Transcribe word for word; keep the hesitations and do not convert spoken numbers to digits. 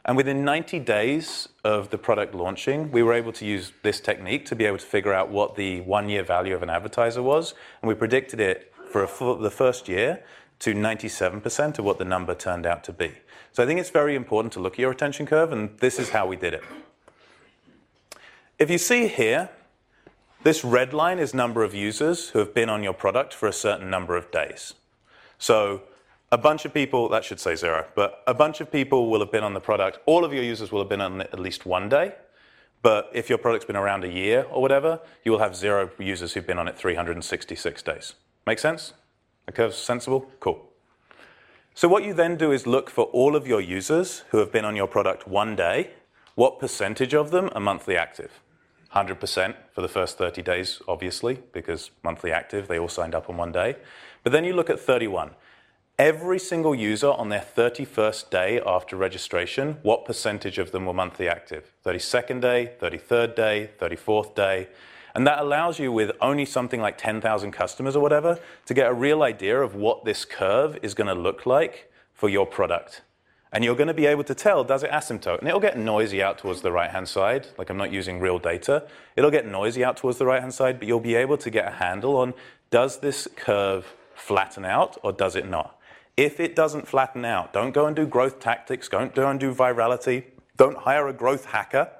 And within ninety days of the product launching, we were able to use this technique to be able to figure out what the one-year value of an advertiser was. And we predicted it for a full, the first year to ninety-seven percent of what the number turned out to be. So I think it's very important to look at your retention curve, and this is how we did it. If you see here, this red line is number of users who have been on your product for a certain number of days. So a bunch of people, that should say zero, but a bunch of people will have been on the product. All of your users will have been on it at least one day. But if your product's been around a year or whatever, you will have zero users who've been on it three hundred sixty-six days. Make sense? The curve's sensible? Cool. So what you then do is look for all of your users who have been on your product one day. What percentage of them are monthly active? one hundred percent for the first thirty days, obviously, because monthly active, they all signed up on one day. But then you look at thirty-one. Every single user on their thirty-first day after registration, what percentage of them were monthly active? thirty-second day, thirty-third day, thirty-fourth day. And that allows you, with only something like ten thousand customers or whatever, to get a real idea of what this curve is going to look like for your product. And you're going to be able to tell, does it asymptote? And it'll get noisy out towards the right-hand side, like I'm not using real data. It'll get noisy out towards the right-hand side, but you'll be able to get a handle on, does this curve flatten out or does it not? If it doesn't flatten out, don't go and do growth tactics, don't go and do virality, don't hire a growth hacker,